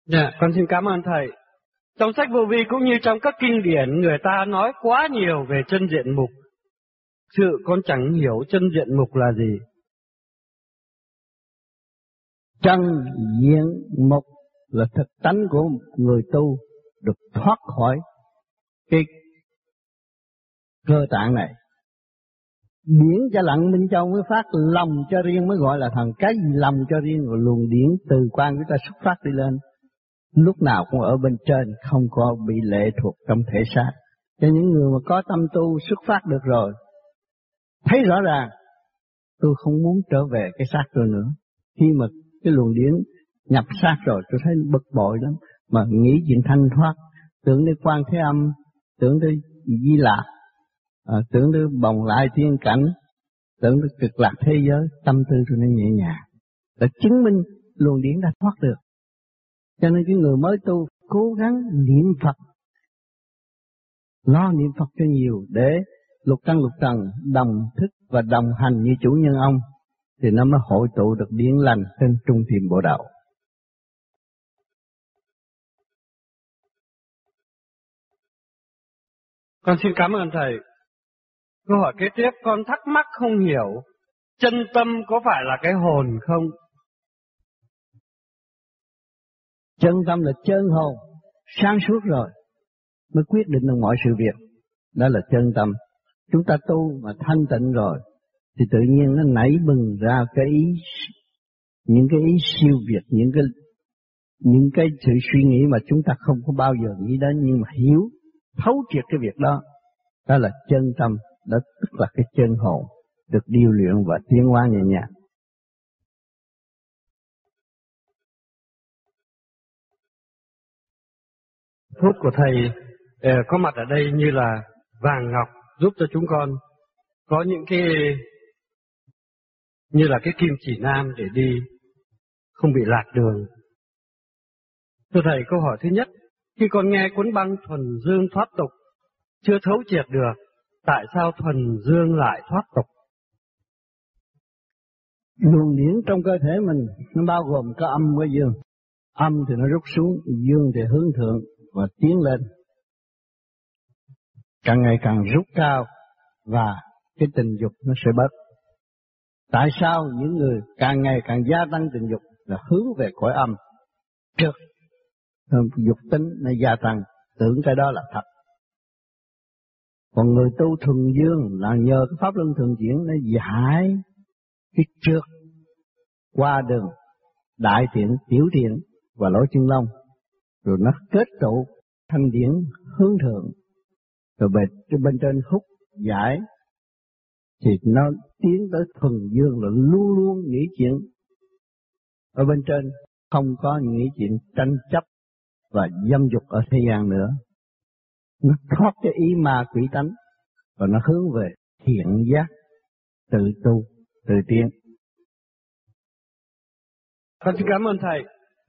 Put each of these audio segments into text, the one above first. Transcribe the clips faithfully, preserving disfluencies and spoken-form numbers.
Dạ, con xin cảm ơn thầy. Trong sách Vô Vi cũng như trong các kinh điển, người ta nói quá nhiều về chân diện mục. Sự con chẳng hiểu chân diện mục là gì. Chân diện mục là thực tánh của người tu được thoát khỏi cái cơ tạng này. Điển cho lặng bên trong mới phát, lòng cho riêng mới gọi là thần. Cái gì lòng cho riêng, rồi luồng điển từ quan của ta xuất phát đi lên, lúc nào cũng ở bên trên, không có bị lệ thuộc trong thể xác. Cho những người mà có tâm tu xuất phát được rồi, thấy rõ ràng tôi không muốn trở về cái xác tôi nữa. Khi mà cái luồng điển nhập xác rồi, tôi thấy bực bội lắm, mà nghĩ chuyện thanh thoát, tưởng đến Quan Thế Âm, tưởng đến Di Lạc, à, tưởng đến bồng lại thiên cảnh, tưởng đến cực lạc thế giới, tâm tư tôi nó nhẹ nhàng, đã chứng minh luồng điển đã thoát được. Cho nên cái người mới tu cố gắng niệm Phật, lo niệm Phật cho nhiều, để lục căn lục trần đồng thức và đồng hành như chủ nhân ông, thì nó mới hội tụ được điển lành trên trung thiền bộ đạo. Con xin cảm ơn thầy. Câu hỏi kế tiếp con thắc mắc không hiểu, chân tâm có phải là cái hồn không? Chân tâm là chân hồn, sáng suốt rồi mới quyết định được mọi sự việc. Đó là chân tâm. Chúng ta tu mà thanh tịnh rồi thì tự nhiên nó nảy bừng ra cái ý, những cái ý siêu việt, những cái những cái sự suy nghĩ mà chúng ta không có bao giờ nghĩ đến, nhưng mà hiểu thấu triệt cái việc đó. Đó là chân tâm, đó tức là cái chân hồn được điêu luyện và tiến hóa nhẹ nhàng. Phút của thầy uh, có mặt ở đây như là vàng ngọc, giúp cho chúng con có những cái như là cái kim chỉ nam để đi, không bị lạc đường. Thưa thầy, câu hỏi thứ nhất, khi con nghe cuốn băng thuần dương thoát tục chưa thấu triệt được, tại sao thuần dương lại thoát tục? Luồng điển trong cơ thể mình nó bao gồm có âm với dương. Âm thì nó rút xuống, dương thì hướng thượng và tiến lên, càng ngày càng rút cao, và cái tình dục nó sẽ bớt. Tại sao những người càng ngày càng gia tăng tình dục là hướng về cõi âm trước, dục tính nó gia tăng, tưởng cái đó là thật. Còn người tu thuần dương là nhờ cái pháp luân thường chuyển nó giải cái trước qua đường đại thiện, tiểu thiện và lỗ chân lông, rồi nó kết tụ thanh điển hướng thượng, rồi bên, bên trên hút giải, thì nó tiến tới thuần dương là luôn luôn nghĩ chuyện ở bên trên, không có nghĩ chuyện tranh chấp và dâm dục ở thế gian nữa. Nó thoát cái ý ma quỷ tánh và nó hướng về thiện giác, tự tu, tự tiến. Con xin cảm ơn thầy.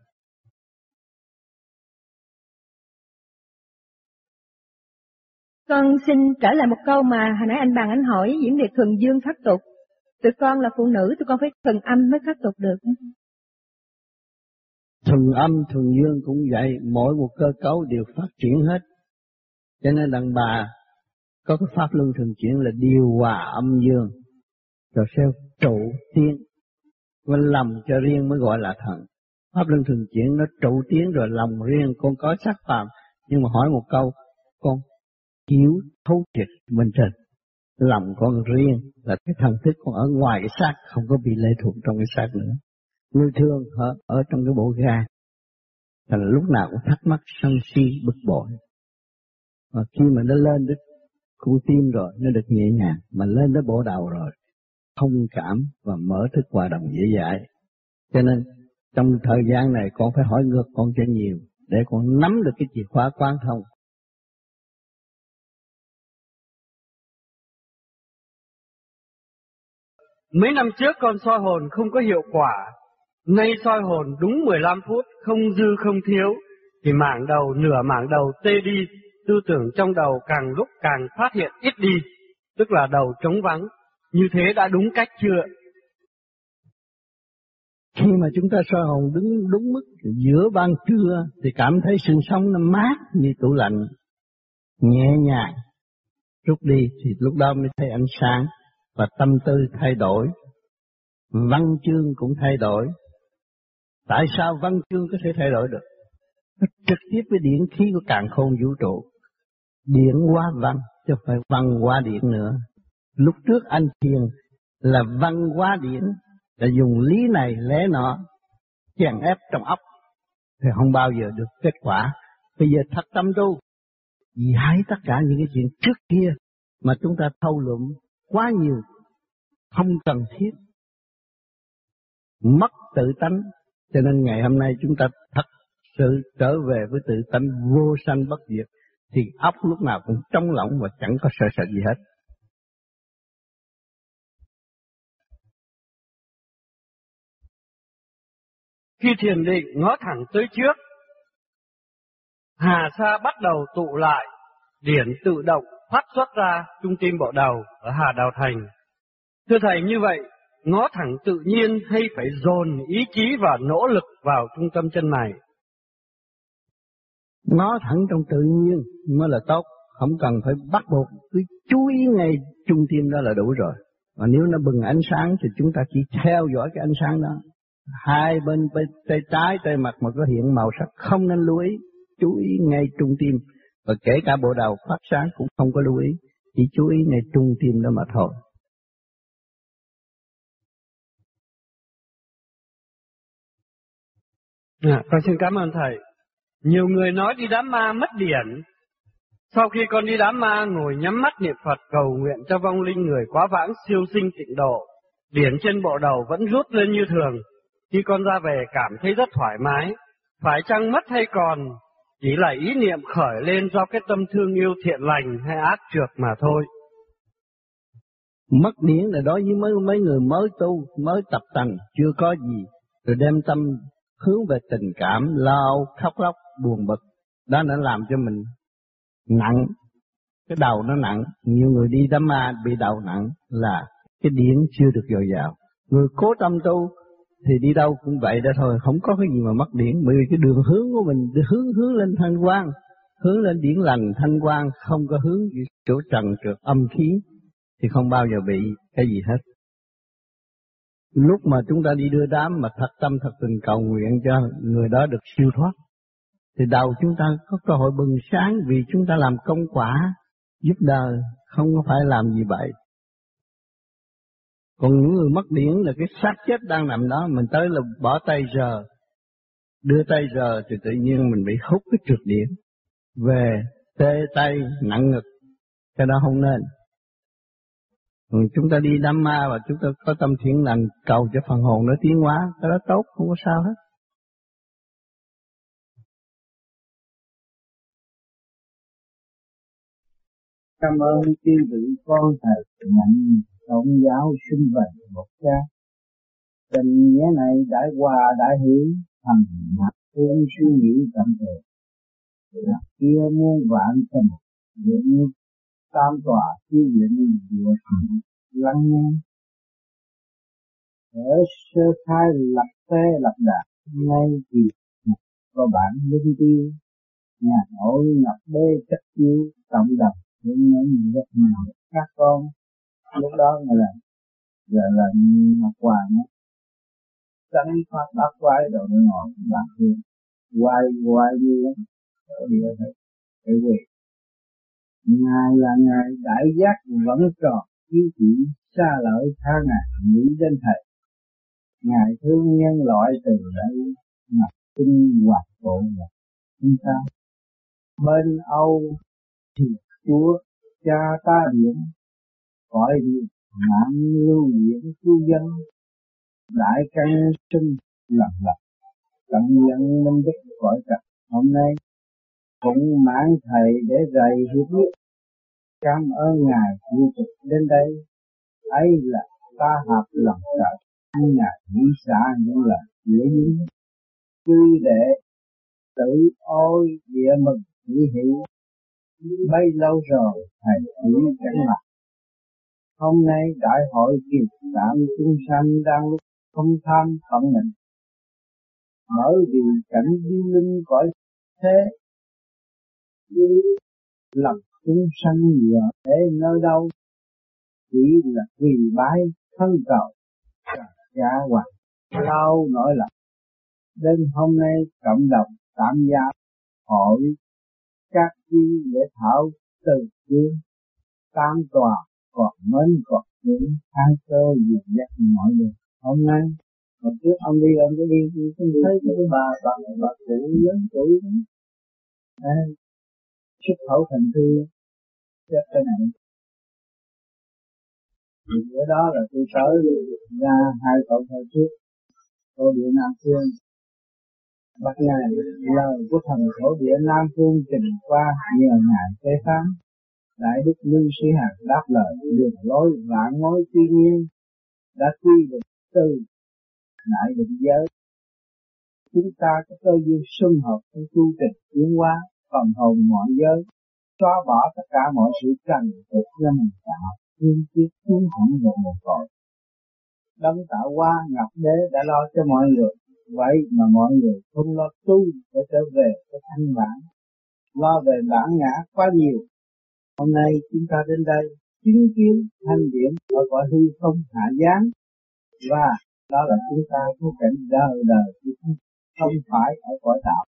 Con xin trở lại một câu mà hồi nãy anh Bằng anh hỏi diễn biệt thuần dương thoát tục. Tụi con là phụ nữ, tụi con phải thuần âm mới thoát tục được. Thuần âm, thuần dương cũng vậy, mỗi một cơ cấu đều phát triển hết. Cho nên đàn bà có cái pháp luân thường chuyển là điều hòa âm dương, rồi sẽ trụ tiến, và lòng cho riêng mới gọi là thần. Pháp luân thường chuyển nó trụ tiến rồi lòng riêng, con có sắc phàm, nhưng mà hỏi một câu, con hiểu thấu triệt bên trên. Lòng con riêng là cái thần thức con ở ngoài cái xác, không có bị lệ thuộc trong cái xác nữa. Người thường ở, ở trong cái bộ ga, là lúc nào cũng thắc mắc, sân si, bực bội. Và khi mà nó lên đến cu tim rồi, nó được nhẹ nhàng, mà lên đến bộ đầu rồi, thông cảm và mở thức hòa đồng dễ dãi. Cho nên trong thời gian này con phải hỏi ngược con cho nhiều, để con nắm được cái chìa khóa quan thông. Mấy năm trước con soi hồn không có hiệu quả, nay soi hồn đúng mười lăm phút, không dư không thiếu, thì mảng đầu, nửa mảng đầu tê đi, tư tưởng trong đầu càng lúc càng phát hiện ít đi, tức là đầu trống vắng. Như thế đã đúng cách chưa? Khi mà chúng ta soi hồn đứng đúng mức giữa ban trưa thì cảm thấy sự sống nó mát như tủ lạnh, nhẹ nhàng. Rút đi thì lúc đó mới thấy ánh sáng và tâm tư thay đổi, văn chương cũng thay đổi. Tại sao văn chương có thể thay đổi được? Nó trực tiếp với điển khí của càn khôn vũ trụ. Điển hóa văn, chứ không phải văn hóa điển nữa. Lúc trước anh thiền là văn hóa điển, là dùng lý này lẽ nọ chèn ép trong óc thì không bao giờ được kết quả. Bây giờ thật tâm tu, giải tất cả những cái chuyện trước kia mà chúng ta thâu luận quá nhiều, không cần thiết, mất tự tánh. Cho nên ngày hôm nay chúng ta thật sự trở về với tự tánh vô sanh bất diệt, thì óc lúc nào cũng trống lỏng và chẳng có sợ sệt gì hết. Khi thiền định ngó thẳng tới trước, hà sa bắt đầu tụ lại, điển tự động phát xuất ra trung tim bộ đầu ở hà đào thành. Thưa thầy, như vậy ngó thẳng tự nhiên hay phải dồn ý chí và nỗ lực vào trung tâm chân này? Ngó thẳng trong tự nhiên mới là tốt, không cần phải bắt buộc, cứ chú ý ngay trung tim đó là đủ rồi. Và nếu nó bừng ánh sáng thì chúng ta chỉ theo dõi cái ánh sáng đó. Hai bên tay trái tay mặt mà có hiện màu sắc không nên lưu ý, chú ý ngay trung tim. Và kể cả bộ đầu phát sáng cũng không có lưu ý, chỉ chú ý ngay trung tim đó mà thôi. À, con xin cảm ơn thầy. Nhiều người nói đi đám ma mất điển. Sau khi con đi đám ma, ngồi nhắm mắt niệm Phật cầu nguyện cho vong linh người quá vãng siêu sinh tịnh độ, điển trên bộ đầu vẫn rút lên như thường. Khi con ra về cảm thấy rất thoải mái. Phải chăng mất hay còn chỉ là ý niệm khởi lên do cái tâm thương yêu thiện lành hay ác trược mà thôi? Mất điển là đối với mấy mấy người mới tu, mới tập tành, chưa có gì, rồi đem tâm hướng về tình cảm, lao, khóc lóc, buồn bực. Đó đã làm cho mình nặng, cái đầu nó nặng. Nhiều người đi đám ma bị đầu nặng là cái điển chưa được dồi dào. Người cố tâm tu thì đi đâu cũng vậy đó thôi, không có cái gì mà mất điển. Bởi vì cái đường hướng của mình hướng hướng lên thanh quan, hướng lên điển lành thanh quan, không có hướng chỗ trần trượt âm khí thì không bao giờ bị cái gì hết. Lúc mà chúng ta đi đưa đám mà thật tâm thật tình cầu nguyện cho người đó được siêu thoát, thì đầu chúng ta có cơ hội bừng sáng vì chúng ta làm công quả giúp đời, không có phải làm gì vậy. Còn những người mất điển là cái xác chết đang nằm đó, mình tới là bỏ tay rờ, đưa tay rờ thì tự nhiên mình bị hút cái trượt điển về, tê tay, nặng ngực, cái đó không nên. Còn chúng ta đi đám ma và chúng ta có tâm thiện lành cầu cho phần hồn nó tiến hóa, cái đó tốt, không có sao hết. Cảm ơn chư vị con thầy nhận tôn giáo sinh về một cha. Tình nghĩa này đại hòa đại hỷ, thần mặt thương suy nghĩ tận tề. Lạc kia muôn vạn tình, những tam tòa chiêu lĩnh địa thần lắng nghe. Ở sơ khai lập thế lập đạt, ngay thì có bản linh tiêu. Nhà nội ngập đê chất chiêu, cộng đồng những những vật nào các con. Lúc đó là là là, là Ngọc Hoàng á, tránh phát bát quái rồi nó ngồi bạc hương, quay quay như lắm, ở địa phải phải quỳ. Ngài là ngài đại giác vẫn tròn chiếu chỉ xa lợi tha ngài nghĩ đến thầy. Ngài thương nhân loại từ đấy ngọc tinh hoạt bộ và chúng ta. Bên Âu thì Chúa cha ta điện, cõi điện nạn lưu diễn cứu dân, đại căn sinh lần lần tận nhận minh đức cõi trần. Hôm nay cũng mãn thầy để rầy hiệp biết, cảm ơn ngài liên tục đến đây. Ấy là ta hợp lòng trời, ngài nghĩ xả những lời dễ dính, chư đệ tự ôi địa mừng hỷ hỷ. Bấy lâu rồi thầy chỉ cảnh mặt. Hôm nay đại hội kiều cảm chúng sanh đang lúc không tham phận mình, bởi vì cảnh vi linh cõi thế như lòng chúng sanh nhựa thế nơi đâu chỉ là quỳ bái thân cầu trả hoặc đau nỗi lòng. Đến hôm nay cộng đồng tạm gia hội các chi để thảo từ chương tam tòa còn mến còn những an cơ dìu dắt mọi người. Hôm nay hồi trước ông đi ông có đi tôi thấy cái bà bà bà cụ lớn tuổi đó xuất khẩu thành thư chết cái này. Bữa đó là tôi tới ra hai cậu thời trước thổ địa Nam Phương bắt ngài lời của thần thổ địa Nam Phương trình qua nhờ ngài phê phán. Đại đức Lưu Sĩ Hằng đáp lời đường lối vạn mối tuy nhiên đã quy định từ đại định giới. Chúng ta có cơ duyên xung hợp trong tu trình tiến hóa phần hồn mọi giới, xóa bỏ tất cả mọi sự trần tục nhân tạo, thiên kiếp xuống thẳng vào một cội. Đấng tạo hóa ngọc đế đã lo cho mọi người, vậy mà mọi người không lo tu để trở về cái thanh bản, lo về bản ngã quá nhiều. Hôm nay chúng ta đến đây chứng kiến thanh điển ở cõi hư không hạ giáng, và đó là chúng ta có cảnh đời đời không phải ở cõi đạo.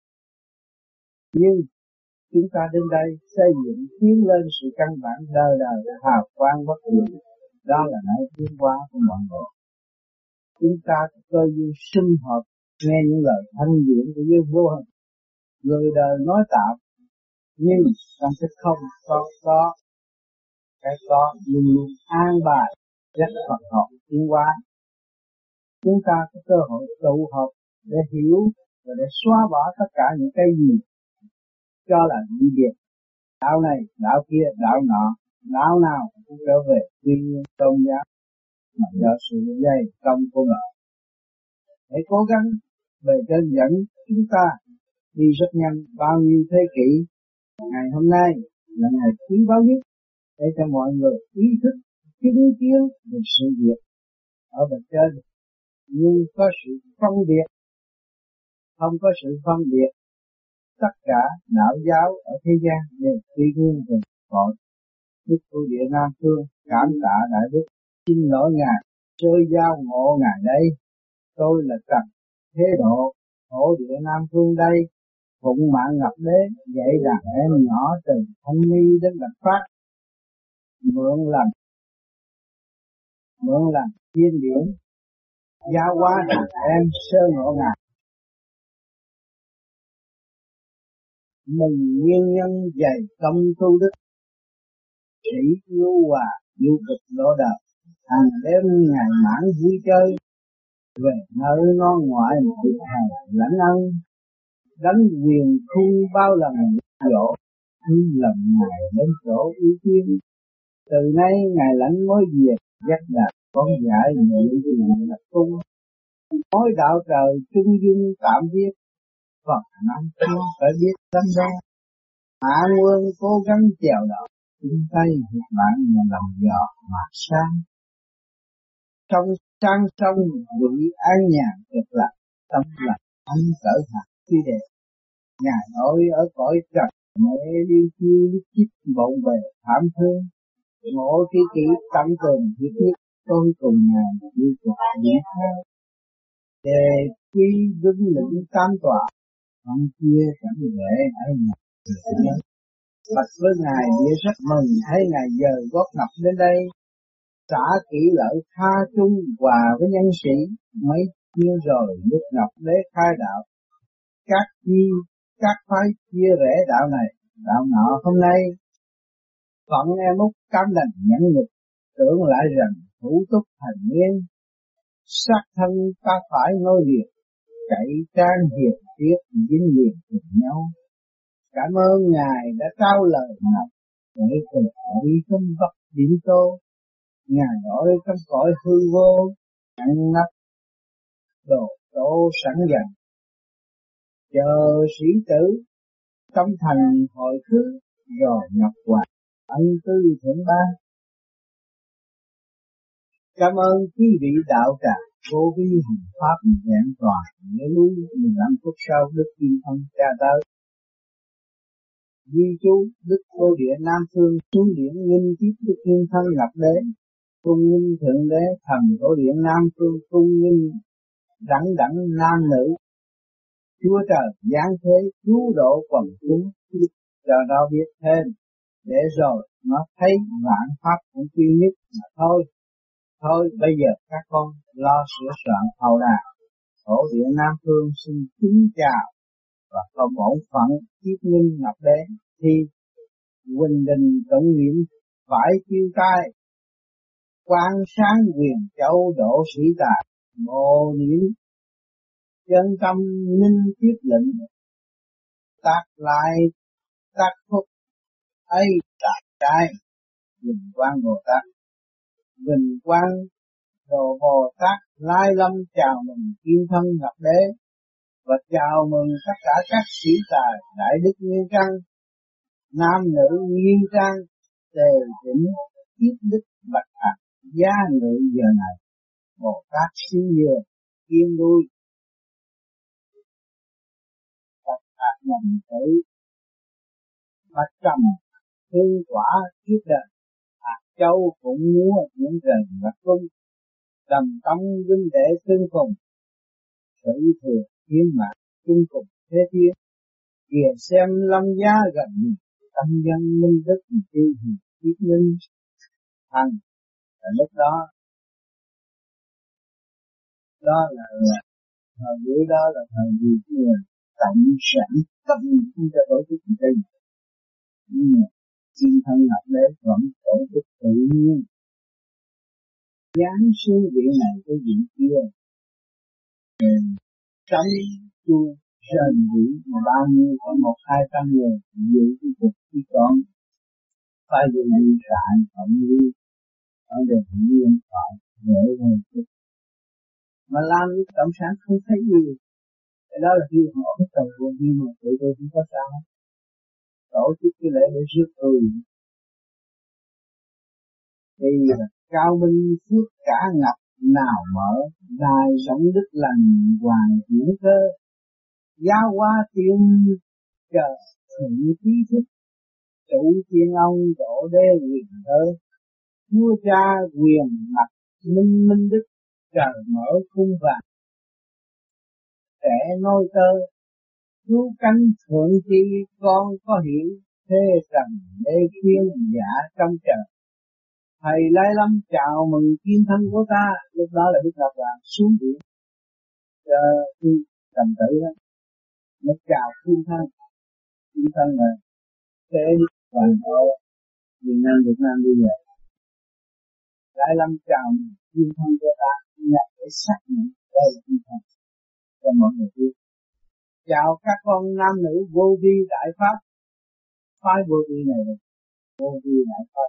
Nhưng chúng ta đến đây xây dựng tiến lên sự căn bản đời đời hào quang bất diệt, đó là nơi tiến hóa của mọi người. Chúng ta có cơ duyên sinh hợp nghe những lời thanh điển của giới vô hình. Người đời nói tạm, nhưng trong cái không có có cái có luôn luôn an bài rất Phật học tiến hóa. Chúng ta có cơ hội tụ hợp để hiểu và để xóa bỏ tất cả những cái gì cho là dị biệt. Đạo này, đạo kia, đạo nọ, đạo nào cũng trở về tuy nhiên tôn giáo mà do sự dày công của người. Hãy cố gắng về trên dẫn chúng ta đi rất nhanh bao nhiêu thế kỷ. Ngày hôm nay là ngày quý báu nhất để cho mọi người ý thức chứng kiến về sự việc ở bên trên, nhưng có sự phân biệt, không có sự phân biệt. Tất cả đạo giáo ở thế gian đều quy nguyên về cội. Đức Thổ Địa Nam Phương cảm tạ đại đức, xin lỗi ngài, chơi giao ngộ ngài đây. Tôi là Trần Thế Độ, Thổ Địa Nam Phương đây, phụng mạng Ngọc Đế dạy đàn em nhỏ từ Thanh Ni đến Bạch Phát, mượn làm mượn làm thiên điển, giáo hóa đàn em sơ ngộ ngài. Mừng nguyên nhân dày công tu đức, sĩ yêu hòa yêu cực độ đời, hàng đêm ngày mãn vui chơi, về nơi non ngoại một hàng lãnh ân, đánh quyền khu bao lần dỗ, khi lần ngài đến chỗ ưu tiên. Từ nay ngài lãnh mới về dắt đạt con dạy nhị quyền lập cung, nói đạo trời trung dung tạm viết. Phật Nam Phương phải biết tâm đo, Hạ Nguyên cố gắng chèo đỏ, chung tay việc bạn nhà lòng dọ mà sang. Trong sang sông vị an nhàn cực lạc, tâm lạc anh cỡ hạt khi đẹp. Ngài nói ở cõi trần mẹ đi chiêu lúc chích bộn bề thảm thương. Ngộ tri kỷ tâm tường thiết nhất, tôi cùng ngài đi cực diễn theo. Đề quy vinh lĩnh tam tòa, không chia cảnh huệ ở nhà. Bạch với ngài địa rất mừng thấy ngài giờ gót ngọc đến đây, xả kỹ lợi tha chung hòa với nhân sĩ, mấy chia rồi lúc ngọc đế khai đạo. Các chi các phái chia rẽ đạo này đạo nọ hôm nay, phận em út cam đành nhẫn nhục, tưởng lại rằng thủ túc thành nguyên, sát thân ta phải nối liền, cậy trang hiệp tiết dính liền cùng nhau. Cảm ơn ngài đã trao lời ngọc để cùng đi không vật điểm tô. Ngài nói trong cõi hư vô ăn nắp đồ tô sẵn dần, chờ sĩ tử trong thành hội khứ rồi ngọc hoàng ân tư thượng ban. Cảm ơn quý vị đạo tràng vô vi hành pháp vẹn toàn nghĩa lý. Mười lăm phút sau Đức Kim Thân ra tới. Di chú Đức Cô Địa Nam Phương xuống điển nghinh tiếp Đức Kim Thân lập đế. Cung nghinh thượng đế thần Cô Địa Nam Phương cung nghinh đẳng đẳng nam nữ. Chúa trời giáng thế cứu độ quần chúng, cho nó biết thêm, để rồi nó thấy vạn pháp cũng duy nhất mà thôi. Thôi bây giờ các con lo sửa soạn hầu đà. Thổ địa Nam Phương xin kính chào và có bổn phận tiếp nghinh ngọc đế thì huynh đình cộng niệm phải chiêu tai. Quang sáng quyền châu độ sĩ tài, mô niệm chân tâm minh tiếp lệnh. Tác lại tác phúc ấy tại trai, Vinh Quang Bồ Tát. Vinh Quang Đồ Bồ Tát lai lâm chào mừng Kim Thân Ngọc Đế và chào mừng tất cả các sĩ tài đại đức nguyên trang, nam nữ nguyên trang, tề chỉnh tiếp đức bạch hạt gia ngự giờ này. Bồ Tát xin nhường kiên đuôi bạch hạt nhầm tử bạch trầm hương quả trước đời. Hạt châu cũng múa những trời bạch cung, đầm tâm vinh đệ tương cùng. Sự thừa thiên mạng chung cùng thế thiên, kìa xem lâm giá gần mình. Tâm dân minh đức tiêu hiền kiết minh thành. Ở lúc đó đó là thời buổi đó là thời gì kia cộng sản tâm không cho tổ chức gì đây, nhưng mà Kim Thân Ngọc Đế vẫn tổ chức tự nhiên. Giáng xuống vị này tới vị kia, tránh chu rền vị mà bao nhiêu có một hai trăm người giữ cái cuộc khi con phải dùng đi trại cộng đi ở đường nguyên thoại để hồi chút mà làm với cộng sản không thấy gì. Cái đó là khi họ bắt đầu vô vi mà tụi tôi không có sao. Tổ chức cái lễ để rước tôi thì là cao minh phước cả ngập nào mở, đài sống đức lành hoàng hiển cơ. Giáo hóa tiên chờ thượng trí thức, chủ tiên ông đổ đê quyền thơ. Chúa cha quyền mặt minh minh đức, trời mở khung vàng. Trẻ ngôi tơ, cứu cánh thượng chi con có hiểu, thế trần đê khuyên giả trong trời. Thầy Lai Lâm chào mừng Kim Thân của ta, lúc đó là Đức Lạp Vàng xuống điện cho khi cầm tử đó, nó chào Kim Thân. Kim Thân là thế toàn bộ Việt Nam Việt Nam bây giờ. Lai Lâm chào mừng Kim Thân của ta, nhạc để xác nhận đây là Kim Thân cho mọi người biết. Chào các con nam nữ vô vi đại pháp, phái vô vi này là vô vi đại pháp.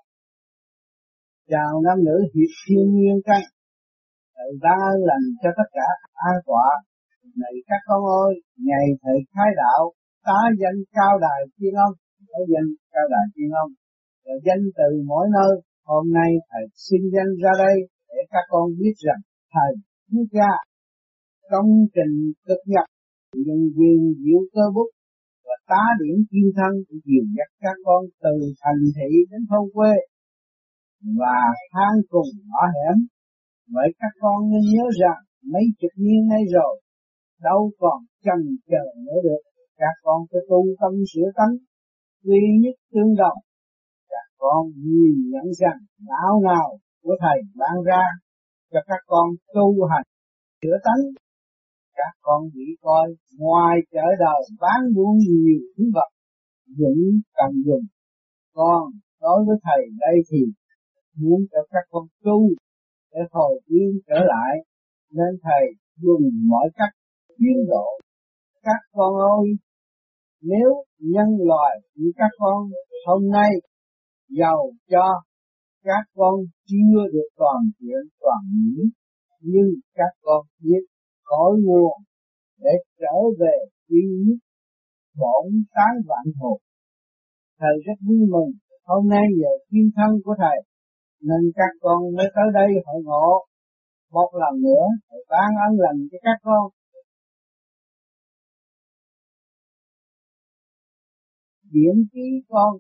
Chào nam nữ hiệp thiên nhiên căn, thầy ban ơn lành cho tất cả an quả. Này các con ơi, ngày thầy khai đạo, tá danh cao đài thiên ông, tá danh cao đài thiên ông, rồi danh từ mỗi nơi. Hôm nay thầy xin danh ra đây để các con biết rằng thầy Chúa Cha công trình cực nhập, nhân viên diệu cơ bút và tá điển Kim Thân dìu dắt các con từ thành thị đến thôn quê và hang cùng ngõ hẻm. Vậy các con nên nhớ rằng mấy chục niên nay rồi, đâu còn chần chờ nữa được. Các con phải tu tâm sửa tánh, duy nhất tương đồng. Các con nhìn nhận rằng đạo nào của thầy ban ra cho các con tu hành sửa tánh. Các con nghĩ coi, ngoài chợ đời bán buôn nhiều thứ vật dụng cần dùng, còn đối với thầy đây thì muốn cho các con tu để hồi yên trở lại, nên thầy dùng mọi cách tiến độ. Các con ơi, nếu nhân loại như các con hôm nay giàu cho các con chưa được toàn diện toàn mỹ, nhưng các con biết cõi nguồn để trở về duy nhất bổn tán vạn hồn. Thầy rất vui mừng hôm nay về Kim Thân của thầy, nên các con mới tới đây hội ngộ một lần nữa thầy ban ân lành cho các con. Diễn ký con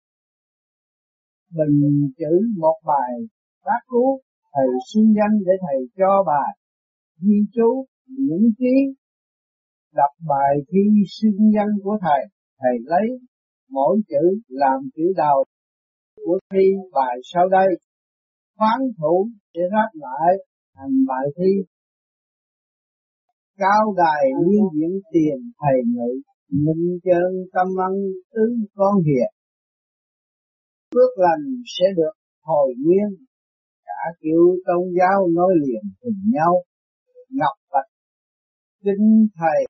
bình chữ một bài bát cú, thầy xưng danh để thầy cho bài ghi chú diễn ký, đọc bài thi xưng danh của thầy. Thầy lấy mỗi chữ làm chữ đầu của thi bài sau đây, phán thủ để ráp lại thành bài thi. Cao đài liên diện tiền thầy ngự, minh chân tâm ân tứ con hiền. Phước lành sẽ được hồi nguyên, cả kiểu tôn giáo nối liền cùng nhau. Ngọc bạch kính thầy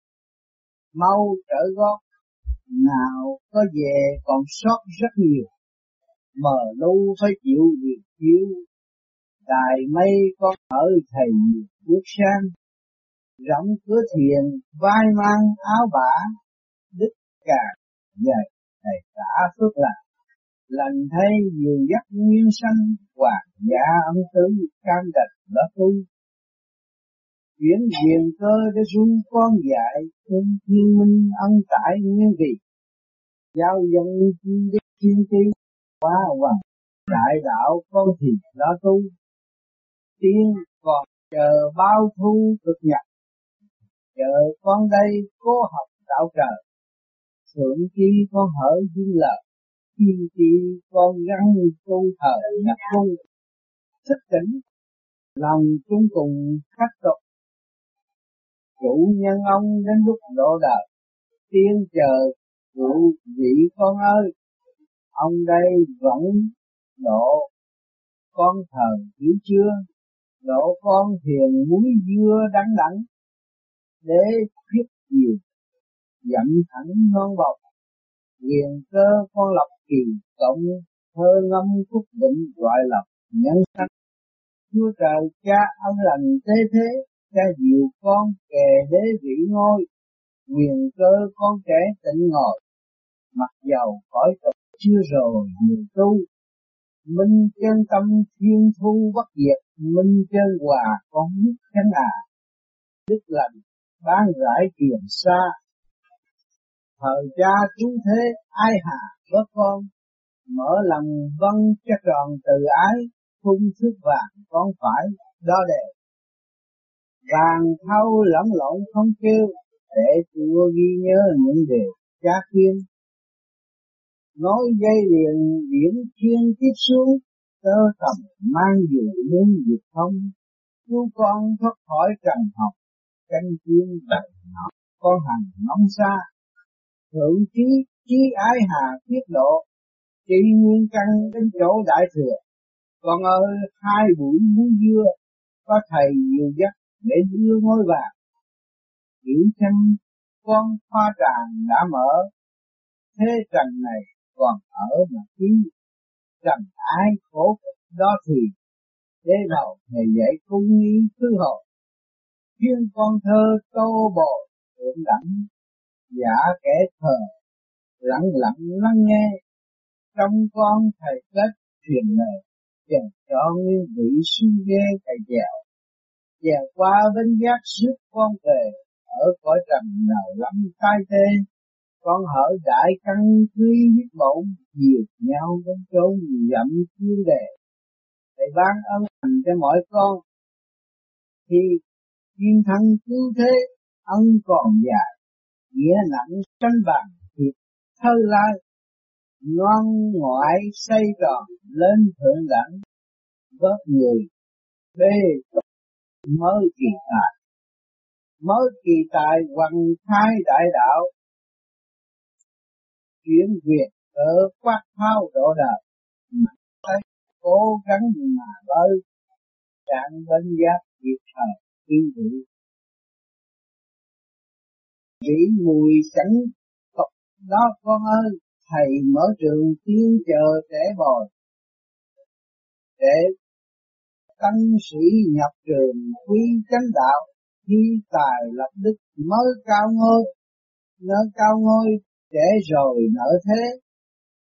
mau trở gót, nào có về còn sót rất nhiều. Mờ lu phải chịu việc chiếu, đài mây con ở thầy bước sang. Rộng cửa thiền vai mang áo bả, đích càng dày thầy cả phước lành. Lành thay nhiều dắt nguyên sanh, hoàng gia ân tứ can đạch đó tu. Chuyển quyền cơ để ru con dạy, thương thiên minh ân tải nguyên vị. Giao dân chi đích thiên ti, qua hoàng đại đạo con thì lo tu. Tiên còn chờ bao thu cực nhật, chờ con đây cố học đạo trời. Thượng chi con hở duyên lợi, thiên chi con gắn tu thờ nhập cung. Thức tỉnh lòng chung cùng khắc tục, chủ nhân ông đến lúc độ đời. Tiên chờ cụ vị con ơi, ông đây vẫn độ con thờ hiểu chưa. Độ con hiền muối dưa đắng đắng, để khuyết nhiều dặm thẳng non bọc. Quyền cơ con lập kỳ cộng, thơ ngâm phúc định gọi lập nhân sanh. Chúa trời cha ân lành tế thế, cha dìu con kề đế vị ngôi. Quyền cơ con trẻ tịnh ngồi, mặc dầu cõi tục chưa rồi nhiều tu. Minh chân tâm thiên thu bất diệt, minh chân hòa con nước khánh à. Đức lành ban rải tiền xa, thời cha chú thế ai hà với con. Mở lòng vâng cho tròn từ ái, phun thước vàng con phải đo đề. Vàng thau lẫn lộn không kêu, để chùa ghi nhớ những điều cha khuyên. Nói dây liền điển thiên tiếp xuống, tơ tầm mang dù hương diệt không. Cứu con thoát khỏi trần học, canh chiên đầy nọ con hành nóng xa. Thượng trí trí ái hà tiết độ, trị nguyên căn đến chỗ đại thừa. Con ơi hai buổi muối dưa, có thầy nhiều dắt để đưa ngôi vàng. Hiểu xem con hoa tràng đã mở, thế trần này còn ở mà ký. Trần ai khổ đó thì, để đầu thầy dạy cung nghi thứ hộ. Khuyên con thơ tô bồ thượng đẳng, giả kẻ thờ lặng lặng lắng nghe. Trong con thầy kết truyền lời, chờ cho nguyên vị suy ghê thầy dèo. Dèo qua bên giác suốt con về, ở cõi trần nào lắm tai tê. Con hở đại căn quý biết bổn, dìu nhau đến chốn dặm chuyên đề. Thầy ban ân lành cho mọi con, thì duyên thân cứu thế ân còn dài. Nghĩa nặng tranh bằng thiệt thơ lai, ngoan ngoại xây tròn lên thượng đẳng. Vớt người bê mới kỳ tài, mới kỳ tài hoằng khai đại đạo. Chuyển việc ở quát thao độ đời, tay cố gắng mà bơi. Trạng bên giác việc thời kỳ vị, vị mùi chẳng cọc đó con ơi. Thầy mở trường tiên chờ trẻ bồi, để tăng sĩ nhập trường quý chánh đạo. Thi tài lập đức mới cao ngôi, nỡ cao ngôi để rồi nợ thế.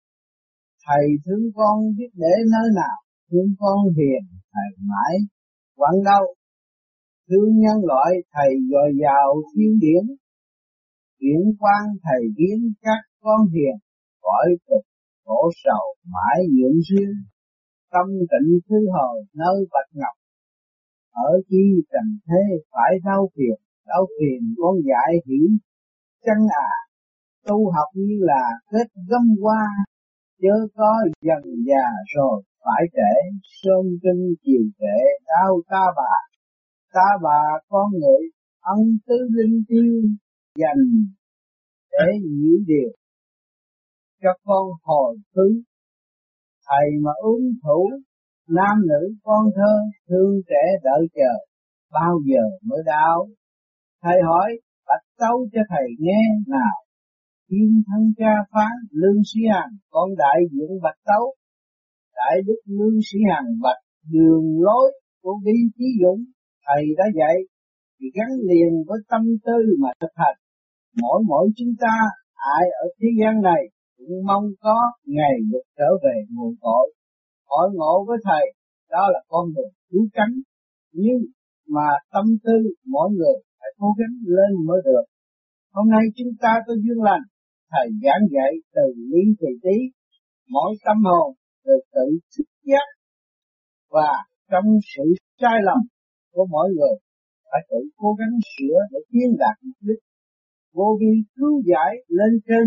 Thầy thương con biết để nơi nào, thương con hiền thầy mãi. quặn đâu. Thương nhân loại thầy dồi dào thiên điển, điển quang thầy biến các con hiền, cõi cực khổ sầu mãi dưỡng duyên, tâm tịnh thứ hồi nơi bạch ngọc. Ở chi trần thế phải đau phiền, đau phiền con dạy hiểu chân à, tu học như là kết gấm hoa, chớ có dần già rồi phải trễ, sớm trinh chiều trễ đau ta bà. Ta bà con người ân tứ linh tiêu dành để nhiễu điều cho con hồi thứ. Thầy mà ứng thủ nam nữ con thơ thương trẻ đợi chờ, bao giờ mới đau? Thầy hỏi bạch tấu cho thầy nghe nào. Thiên thân cha phán Lương Sĩ Hằng, con đại diện bạch tấu. Đại đức Lương Sĩ Hằng bạch đường lối của bi trí dũng. Thầy đã dạy thì gắn liền với tâm tư mà thực hành. Mỗi mỗi chúng ta ai ở thế gian này cũng mong có ngày được trở về nguồn cội. Hội ngộ với thầy đó là con đường cứu cánh, nhưng mà tâm tư mỗi người phải cố gắng lên mới được. Hôm nay chúng ta có duyên lành, thầy giảng dạy từ lý kỳ tí, mỗi tâm hồn được tự thức giác, và trong sự sai lầm của mỗi người phải tự cố gắng sửa để tiến đạt mục đích. Vô vi cứu giải lên trên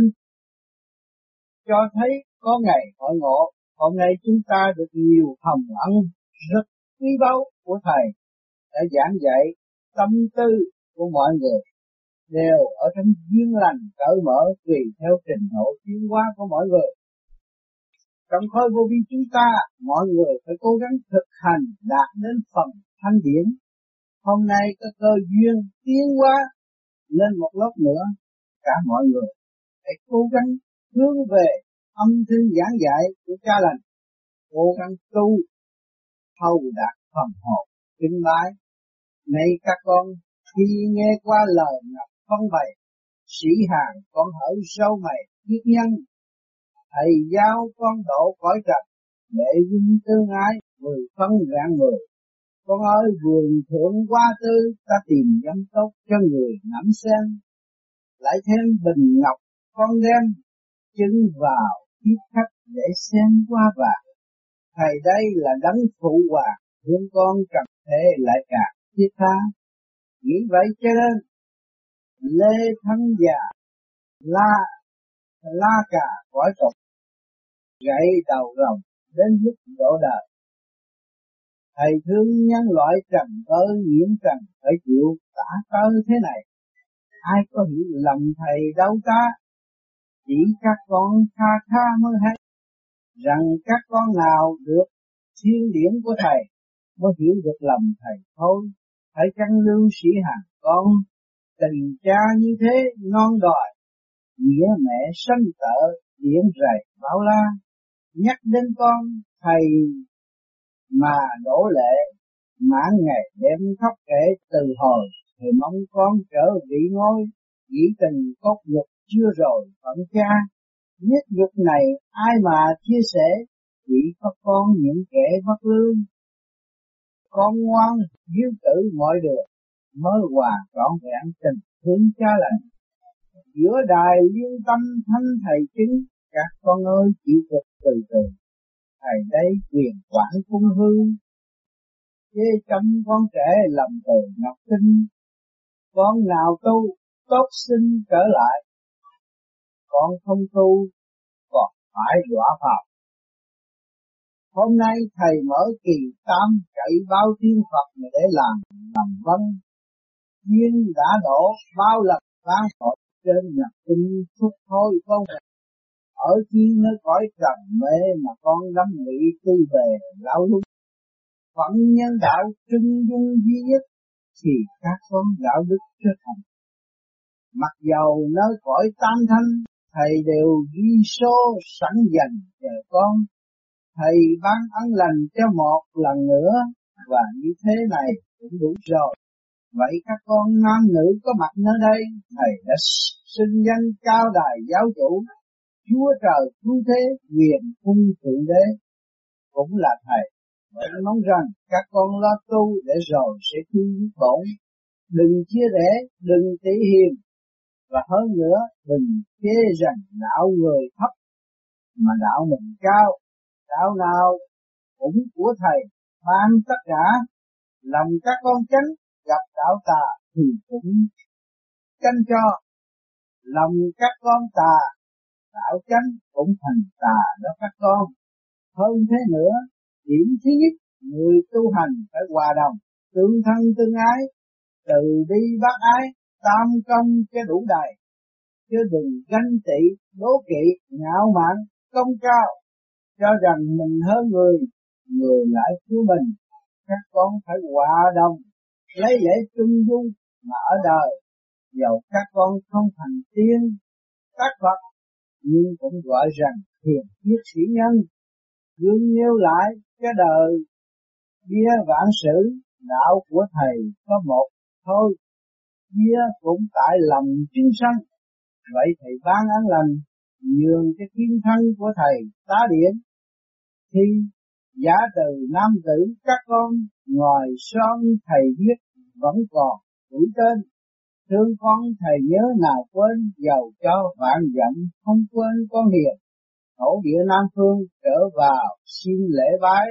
cho thấy có ngày hội ngộ. Hôm nay chúng ta được nhiều hồng ân rất quý báu của thầy đã giảng dạy, tâm tư của mọi người đều ở trong duyên lành cởi mở tùy theo trình độ tiến hóa của mỗi người. Trong khối vô vi chúng ta, mọi người phải cố gắng thực hành đạt đến phần thanh điển. Hôm nay có cơ duyên tiến hóa lên một lớp nữa, cả mọi người phải cố gắng hướng về âm thanh giảng dạy của cha lành, cố gắng tu thâu đạt phần hồn kính bái. Này các con, khi nghe qua lời Ngọc phân bày, Sĩ Hằng con hỡi sâu mày kiết nhân, thầy giáo con độ cõi trần, để vinh tương ái mười phân rạng mười. Con ơi vườn thượng hoa tư, ta tìm dâm tốt cho người ngắm xem, lại thêm bình ngọc con đem, chân vào tiếp khách để xem hoa vàng. Thầy đây là đấng phụ hoàng, thương con trần thế lại càng thiết tha. Nghĩ vậy cho nên lê thân già la la cả cõi tục, gãy đầu rồng đến lúc đổ đời. Thầy thương nhân loại trần tơ nhiễm trần phải chịu tả tơ thế này. Ai có hiểu lầm thầy đâu ta, chỉ các con kha kha mới hay rằng các con nào được thiên điển của thầy mới hiểu được lầm thầy thôi. Hãy chăng Lương Sĩ Hằng con tình cha như thế non đòi, nghĩa mẹ sanh tợ điển rầy bao la. Nhắc đến con thầy mà đổ lệ, mãn ngày đêm khóc kể từ hồi, thì mong con trở vị ngôi, nghĩ tình cốt nhục chưa rồi phận cha. Nhất nhục này ai mà chia sẻ, chỉ có con những kẻ bất lương. Con ngoan hiếu tử mọi đường, mới hòa trọn vẹn tình thương cha lành. Giữa đài liên tâm thanh thầy chứng, các con ơi chịu cực từ từ. Thầy đây quyền quản cung hương, chế chấm con trẻ lầm từ ngọc tinh. Con nào tu tốt xin trở lại, con không tu còn phải đọa phạt. Hôm nay thầy mở kỳ tam cậy bao thiên Phật để làm làm vân. Duyên đã đổ bao lần ban tội trên nhật tinh phúc thôi con. Ở chi nơi cõi trần mê mà con đắm nghĩ tư về lao lung. Phận nhân đạo trưng dung duy nhất thì các con đạo đức trở thành. Mặc dầu nơi cõi tam thanh, thầy đều ghi số sẵn dành chờ con. Thầy ban ân lành cho một lần nữa, và như thế này cũng đủ rồi. Vậy các con nam nữ có mặt nơi đây, thầy đã xưng danh cao đài giáo chủ, Chúa trời cứu thế, quyền cung thượng đế, cũng là thầy Bởi mong rằng các con lo tu để rồi sẽ thi bổn. Đừng chia rẽ, đừng tỉ hiềm, và hơn nữa đừng chê rằng đạo người thấp mà đạo mình cao. Đạo nào cũng của thầy ban tất cả. Lòng các con chánh, gặp đạo tà thì cũng chánh cho. Lòng các con tà, đạo chánh cũng thành tà đó các con. Hơn thế nữa, điểm thứ nhất, người tu hành phải hòa đồng, tương thân tương ái, từ bi bác ái, tam công cho đủ đầy, chứ đừng ganh tị, đố kỵ, ngạo mạn, công cao, cho rằng mình hơn người, người lại thua mình. Các con phải hòa đồng, lấy lễ trung dung mà ở đời. Dầu các con không thành tiên, các Phật, nhưng cũng gọi rằng hiền triết sĩ nhân. Gương nêu lại cho đời bia vạn sự, đạo của thầy có một thôi, bia cũng tại lòng chúng sanh. Vậy thầy ban an lành, nhường cái thiên thân của thầy tá điển, thì giả từ nam tử các con ngoài son thầy viết vẫn còn tuổi tên. Thương con thầy nhớ nào quên, giàu cho vạn dặm không quên con hiền. Thổ địa Nam Phương trở vào xin lễ bái,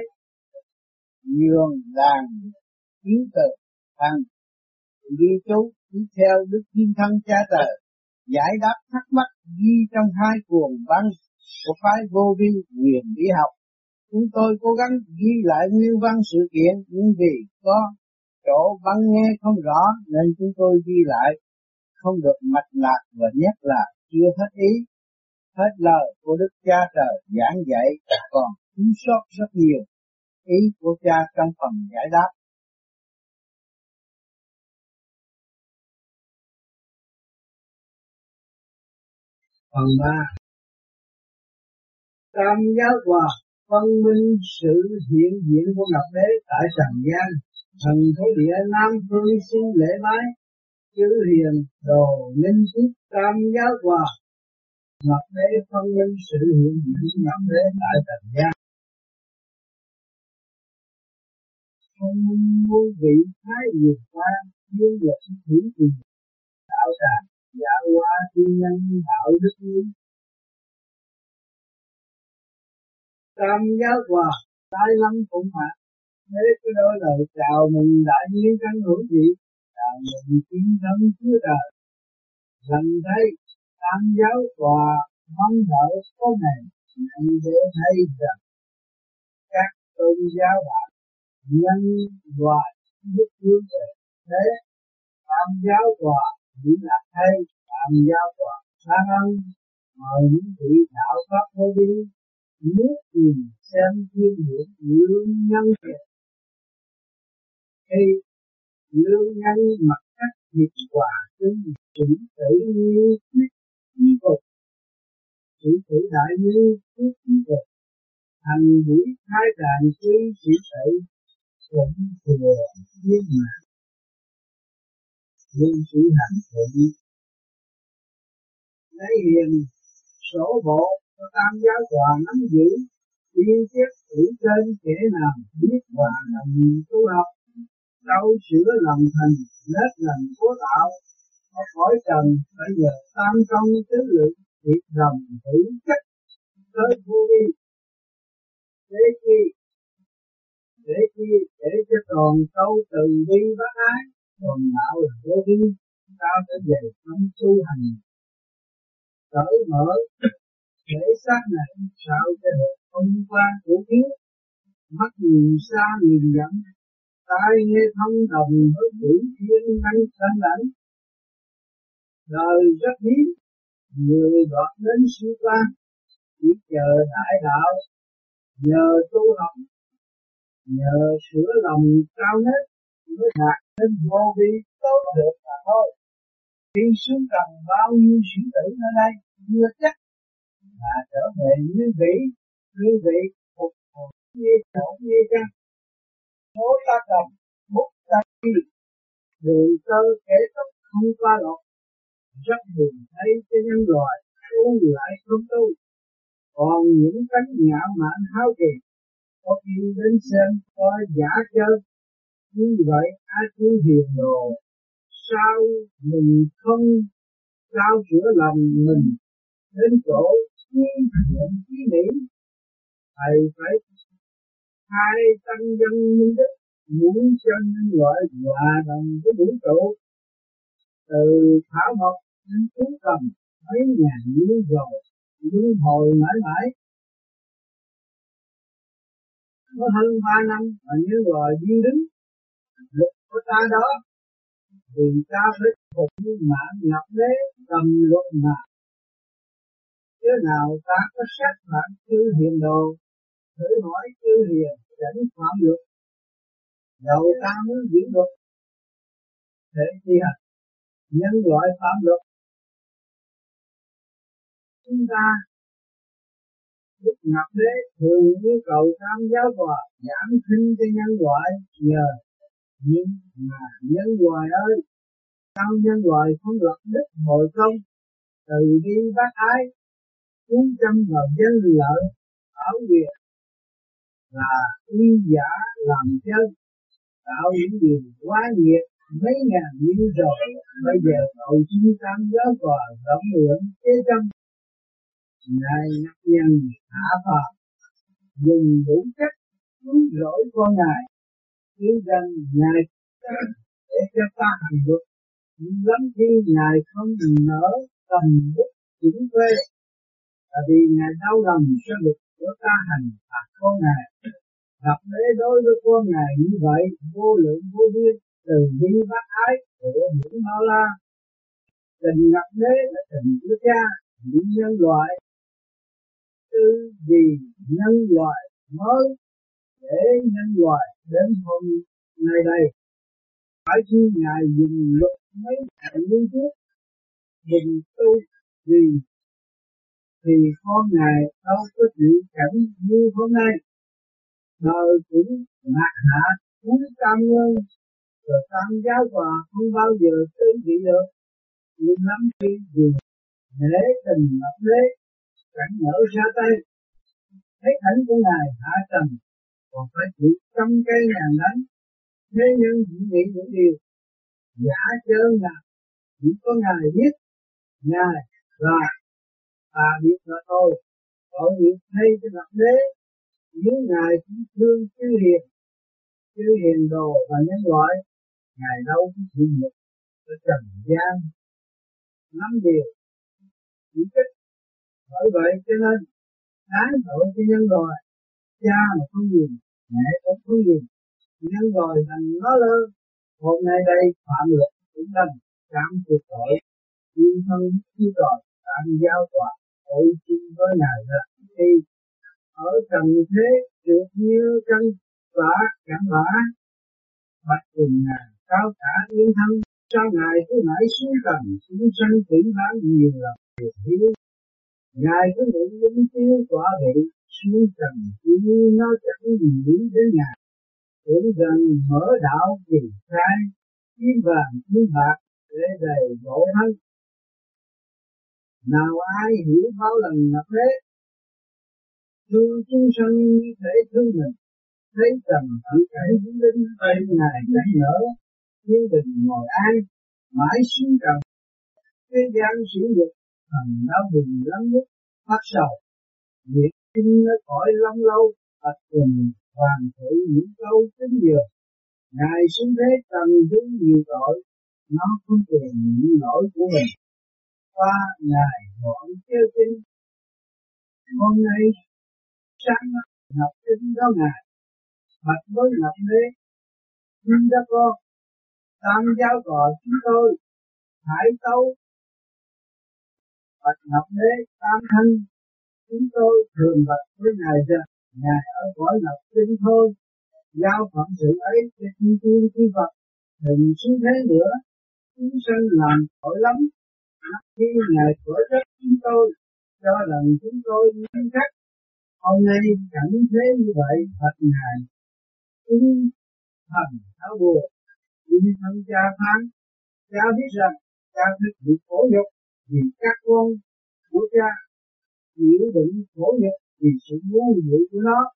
nhường đàn kiến từ thằng ghi chú đi theo đức thiên thân cha trời, giải đáp thắc mắc ghi trong hai cuồng văn của phái vô vi huyền bí học. Chúng tôi cố gắng ghi lại nguyên văn sự kiện, nhưng vì có chỗ văn nghe không rõ nên chúng tôi ghi lại không được mạch lạc, và nhất là chưa hết ý, hết lời của Đức Cha Trời giảng dạy, còn thiếu sót rất nhiều ý của Cha trong phần giải đáp. Phần ba, tam giáo hòa phân minh sự hiện diện của Ngọc Đế tại trần gian. Thần thổ địa Nam Phương xin lễ bái, chư hiền đồ linh thiết tam giáo hòa. Ngọc Đế phân minh sự hiện diện của Ngọc Đế tại trần gian. Không vô vị thái diệt qua dương lực thủy trì đạo tràng giả hóa thiên nhân đạo đức lý. Tam giáo hòa tai lâm phụng hạ, thế cái đôi lời chào mừng đại nhiên căn hữu vị, chào mừng thiên thân chúa trời. Lần thấy tam giáo hòa mong đợi có ngày nhận để thấy rằng các tôn giáo bạn nhân loài đức hướng về thế. Tam giáo hòa chỉ là thay tam giáo hòa tha ân, mời những vị đạo pháp vô vi nước tìm xem thiên địa lương nhân thiệt. Khi lương nhân mặt cách hiệp hòa chân chỉnh tự như quyết chí cục, chỉ tự đại như quyết chí cục, thành buổi thái đàn suy chỉ tự cũng thừa viên mạng. Nhưng sự hành thuận lấy hiền sổ bộ của tam giáo hòa nắm giữ, tiên tiết ủy trên kẻ nào biết hòa đồng tu học, đâu sửa lòng thành nết lòng cố tạo. Ở khỏi trần phải nhờ tam công tứ lượng thiệt đồng hữu chất tới vô vi. Thế chi để chi để cho toàn câu từ bi bác ái, còn đạo là vô vi, ta phải về tâm tu hành cởi mở để xác này sao cho được thông qua của kiến. Mắt nhìn xa nhìn dẫn, tai nghe thông đồng với cử thiên năng sanh lãnh. Đời rất hiếm, người đoạt đến siêu quan, chỉ chờ đại đạo, nhờ tu học, nhờ sửa lòng cao nhất mới đạt đến vô vi tốt được mà thôi. Khi xuống trần bao nhiêu sĩ tử ở đây chưa chắc là trở về như vị, như vị phục hồi như chỗ như chăng. Số ta đồng, bút ta đi, đường cơ kể tóc không qua lọt. Rất buồn thấy cho nhân loại uống lại không tu, còn những cánh ngạo mạn háo kỳ có khi đến xem coi giả chơi. Như vậy ai cũng hiền đồ, sao mình không sao sửa lòng mình đến chỗ chi niệm chi nghĩ. Thầy phải hai tăng dân minh đức, muốn cho nhân loại hòa đồng với vũ trụ. Từ thảo mộc đến chú cầm mấy ngàn năm rồi, luân hồi mãi mãi. Có hơn ba năm mà như rồi đi đứng luật của ta đó, vì ta phải phục mạng nhập đế cầm luật mà. Chứ nào ta có sát phạt chư hiền đồ, thử hỏi chư hiền chẳng phạm luật, đầu ta muốn giữ luật để thi hành, nhân loại phạm luật. Chúng ta lúc nhập đế thường yêu cầu tham giáo hòa giảm sinh cho nhân loại nhờ, nhưng mà nhân loại ơi, sao nhân loại không lập đức hồi công, từ bi bác ái, chú tâm vào dân lợi, bảo vệ là y giả làm chân, tạo những điều quá nhiệt mấy ngàn năm rồi, bây giờ cầu xin tam giáo hòa rộng lượng kế tâm. Ngài nhập nhân hạ phàm, dùng đủ cách cứu rỗi con Ngài, khiến rằng Ngài để cho ta hành luật, nhưng lắm khi Ngài không nỡ cầm bút chỉnh quê, tại vì Ngài đau lòng cho luật của ta hành phạt con Ngài. Gặp lễ đối với con Ngài như vậy, vô lượng vô biên, từ bi bác ái, của những bao la. Tình nhập đế là tình của cha, những nhân loại, tư vì nhân loại mới, để nhân loại đến hôm nay đây. Phải chi Ngài dùng luật mấy ngàn năm trước, dùng tu vì thì con Ngài đâu có chịu cảnh như hôm nay. Đời cũng ngạc hạ, muốn cảm ơn, rồi tam giáo hòa không bao giờ tư vị được. Nhưng lắm khi dùng để tình ngập đế, cảnh nở ra tay, thấy cảnh của Ngài hạ trần, còn phải chịu trăm cây ngàn đánh. Thế nhưng chỉ nghĩ những điều giả chơn là chỉ có Ngài biết, Ngài là ta biết là tôi, tội nghiệp thay cho ngập đế. Nếu Ngài cũng thương chư hiền, chư hiền đồ và nhân loại, Ngài đâu có chịu nhục cho trần gian nắm điều chỉ trích. Bởi vậy cho nên đáng tội cho nhân loại, cha mà không nhìn, mẹ cũng không nhìn, nhân loại thành nó lơ. Hôm nay đây phạm luật cũng đành cảm cuộc tội, duyên thân chi tội, tạm giao quả, tội chi với Ngài là khi ở trần thế được như căn vả cảm vả. Bạch cùng Ngài cao cả yên thân, sao Ngài cứ mãi xuống trần, chúng sanh tử bán nhiều lần việc hiếu. Ngài cứ nguyện linh tiêu quả vị, xuống trần chỉ nó chẳng gì nghĩ đến Ngài. Tưởng rằng mở đạo vì sai, kiếm vàng kiếm bạc để đầy độ thân. Nào ai hiểu bao lần ngập thế, thương chúng sanh như thể thương mình, thấy trần tự cải hướng đến tay Ngài chẳng nhở, thiên đình ngồi an, mãi xuống trần. Thế gian sử dụng thần đau buồn lắm nhất, phát sầu, việc kinh nó khỏi long lâu, bạch cùng hoàn thử những câu tính dược. Ngài xuống thế trần chúng nhiều tội, nó không tiền những lỗi của mình. Qua Ngài gọi kêu kinh, hôm nay sáng mắt ngọc kinh đó Ngài, bạch với ngọc đế, xin cho con, tam giáo gọi chúng tôi, hải tấu. Bạch ngọc đế tam thanh, chúng tôi thường bạch với Ngài rằng, Ngài ở cõi ngọc kinh thôi, giao phận sự ấy cho thiên tiên chi Phật, đừng xuống thế nữa, chúng sanh làm tội lắm. Khi Ngài cửa trách chúng tôi, cho rằng chúng tôi nghiêm khắc. Hôm nay cảnh thế như vậy, thật Ngài chúng thần tháo buồn, nhưng thân cha phán, cha biết rằng cha thích bị khổ nhục vì các con của cha chịu đựng khổ nhục vì sự ngu muội của nó,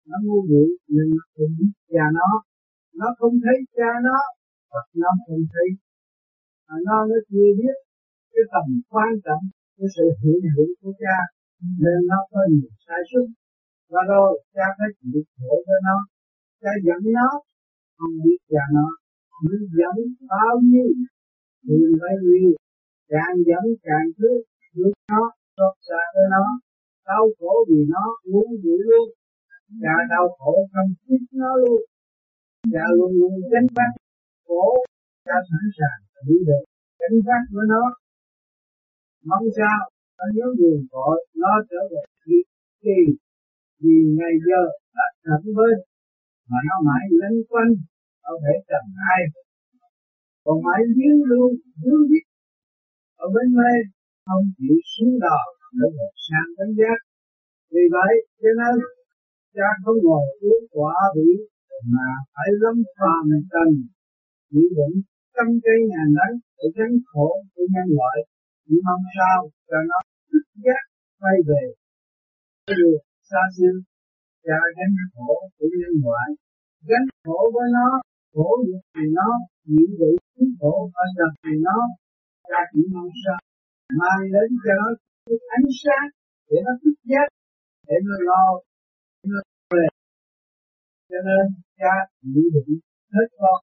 nó ngu muội nên nó không biết cha nó, nó không thấy cha nó, hoặc nó không thấy, mà nó nó chưa biết cái tầm quan trọng cái sự hiện hữu của cha, nên nó có nhiều sai suất. Và rồi cha phải chịu khổ cho nó, cha giận nó, không biết cha nó, nhưng giận bao nhiêu thì phải nhiều, càng giận càng thương, thương nó, xót xa với nó, đau khổ vì nó, muốn vui luôn, cha đau khổ không thích nó luôn, cha luôn luôn gánh vác khổ, cha sẵn sàng đi được gánh vác với nó, mong sao nó nhớ nguồn cội, nó trở về kỳ kỳ, vì ngày giờ đã thẳng với, mà nó mãi lanh quanh, ở thể trần ai, còn mãi biến lưu, hướng biết, ở bên mê, không chịu xuống đò, để một sang đánh giác. Vì vậy, cho nên, cha không ngồi uống quả vị, mà phải lâm phàm trần, chỉ định tâm cây ngàn đắng, để gánh khổ của nhân loại, chỉ mong sao cho nó thức giác quay về. Được xa xưa, cha gánh khổ của nhân loại, gánh khổ với nó, khổ những ngày nó, nhiệm vụ cứu khổ ở đời ngày nó, cha chỉ mong sao mang đến cho nó cái ánh sáng để nó thức giác, để nó lo, để nó về. Cho nên cha nghĩ định hết con.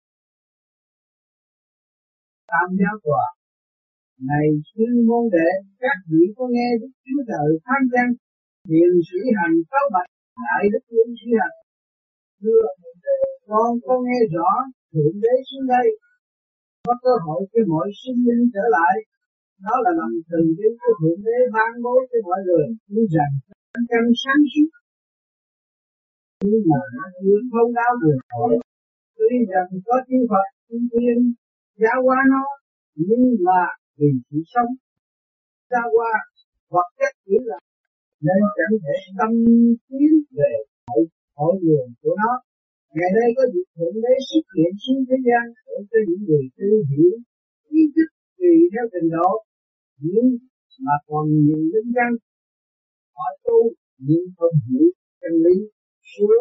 Tam giáo tòa này xuyên môn đệ, các vị có nghe Đức Chúa Trời phán chăng? Hiền sĩ hành sáu bạch, đại đức luân sĩ hành. Thưa con có nghe rõ Thượng Đế xuống đây, có cơ hội cho mọi sinh linh trở lại. Đó là lòng từ bi của Thượng Đế ban bố cho mọi người, nhưng rằng căn sáng suốt. Nhưng mà nó chưa thấu đáo được hỏi. Tuy rằng có chư Phật, chư Thiên giáo hóa nó, nhưng mà vì sự sống giáo hóa hoặc chất chỉ là nên chẳng thể tâm tiến về hội, hội nguồn của nó. Ngày nay có việc Thượng Đế xuất hiện xuống thế gian để cho những người tư hiểu ý thức tùy theo trình độ, nhưng mà còn nhiều linh căn họ tu nhưng không hiểu chân lý, xưa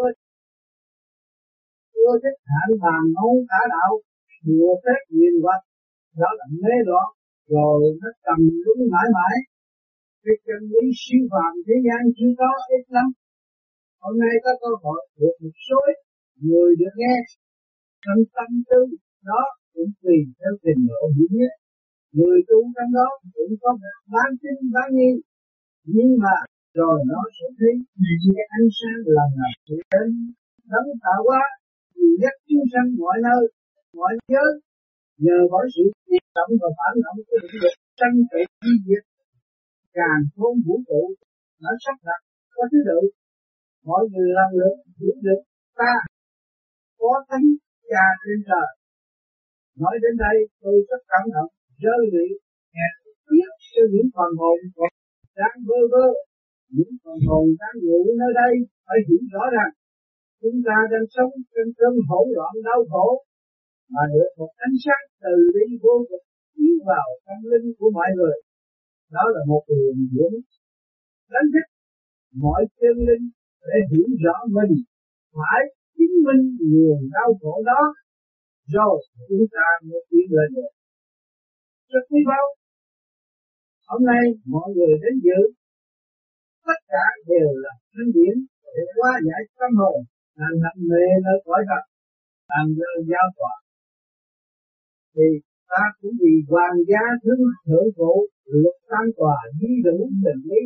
xưa thích hạn bàn ngôn cả đạo, đùa phép nghiền vật, đó là mê loạn, rồi nó cầm đúng mãi mãi. Cái chân lý siêu phàm thế gian chưa có ít lắm. Hôm nay có cơ hội được một số ít người được nghe, trong tâm tư đó cũng tùy theo trình độ hiểu biết. Người tu trong đó cũng có bán tin bán nghi, nhưng mà rồi nó sẽ thấy cái ánh sáng là ngày sẽ đến. Đấng tạo hóa vì dắt chúng sanh mọi nơi, mọi giới, nhờ bởi sự tiết động và phản động của những việc sanh tử di diệt, càng khôn vũ trụ nó sắp đặt có thứ tự. Mọi người lần lượt hiểu được ta có thánh cha trên trời. Nói đến đây tôi rất cảm động, rơi lụy, nghe tiếc cho những phần hồn còn đang vơ vơ, những phần hồn đang ngủ nơi đây phải hiểu rõ rằng chúng ta đang sống trong cơn hỗn loạn đau khổ, mà được một ánh sáng từ bi vô cực chiếu vào tâm linh của mọi người. Đó là một đường dẫn đánh thức mọi chân linh để hiểu rõ mình phải chứng minh nguồn đau khổ đó, rồi chúng ta mới tiến lên được. Rất quý báu. Hôm nay mọi người đến dự, tất cả đều là thanh điển để hóa giải tâm hồn đang nằm mê nơi cõi vật, đang giờ giao tỏa. Thì ta cũng vì hoàng gia thương thượng phụ luật tam tòa di đủ tình lý.